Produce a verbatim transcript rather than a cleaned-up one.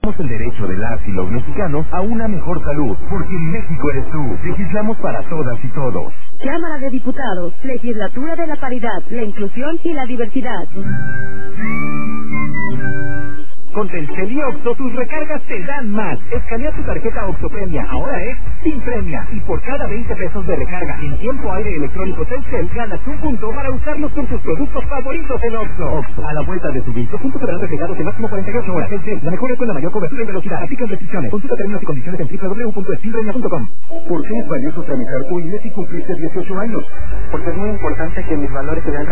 el derecho de las y los mexicanos a una mejor salud, porque México eres tú. Legislamos para todas y todos. Cámara de Diputados, Legislatura de la Paridad, la Inclusión y la Diversidad. Con Telcel y Oxxo, tus recargas te dan más. Escanea tu tarjeta Oxxo Premia, ahora es sin premia. Y por cada veinte pesos de recarga en tiempo aire electrónico Telcel, ganas un punto para usarlos con tus productos favoritos en Oxxo. Oxxo, a la vuelta de su visto, puntos serán recargados en máximo cuarenta y ocho horas. Telcel, la mejor red con la mayor cobertura y velocidad. Aplican restricciones. Consulta términos y condiciones en doble u doble u doble u punto estilremia punto com. ¿Por qué es valioso tramitar tu I N E si cumpliste dieciocho años? Porque es muy importante que mis valores se vean